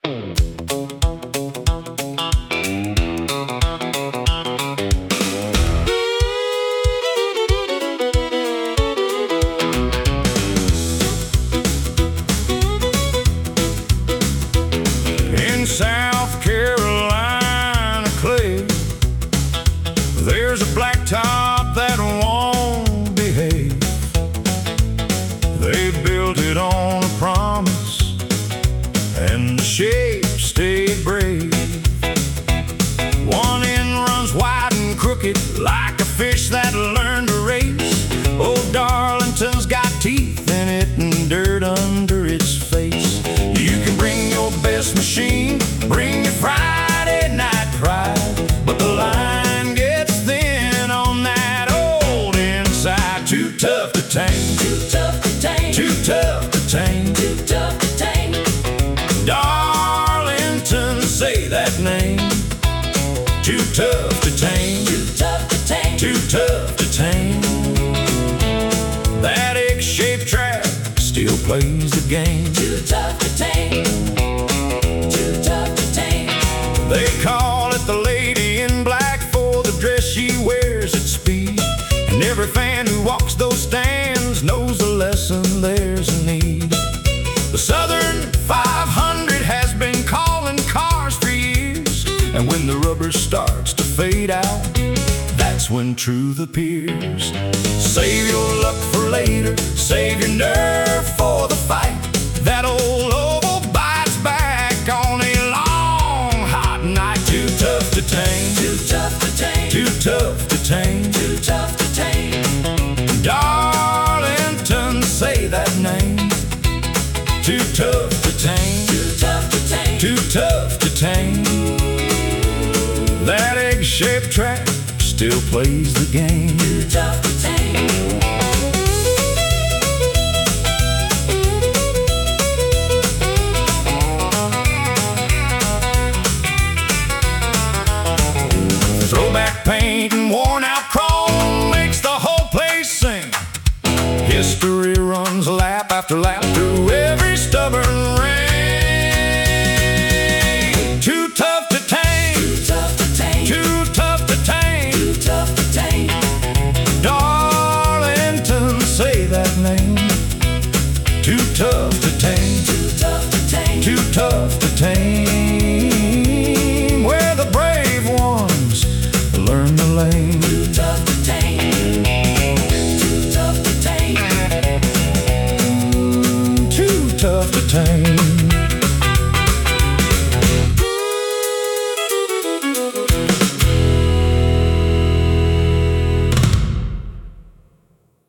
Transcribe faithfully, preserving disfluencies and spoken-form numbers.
In South Carolina clay, there's a blacktop that won't behave. They built it on a promise, and the shape stayed brave. One end runs wide and crooked like a fish that learned to race. Old Darlington's got teeth in it and dirt under its face. You can bring your best machine, bring your Friday night pride, but the line gets thin on that old inside. Too tough to tame, Too tough to tame, too tough to tame. too tough to tame. Darlington, say that name. Too tough to tame, Too tough to tame, too tough to tame. That egg-shaped track still plays the game. too tough to tame, too tough to tame. They call it the lady in black for the dress she wears at speed. And every fan who walks those stands knows the lesson there's a need. The Southern five hundred has been calling cars for years, and when the rubber starts to fade out, that's when truth appears. Save your luck for later, save your nerve for the fight. That old oval bites back on a long hot night. Too tough to tame, Too tough to tame, too tough to tame. too tough to tame. Darlington, say that name. Too tough to tame, Too tough to tame, too tough to tame. That egg-shaped track still plays the game. too tough to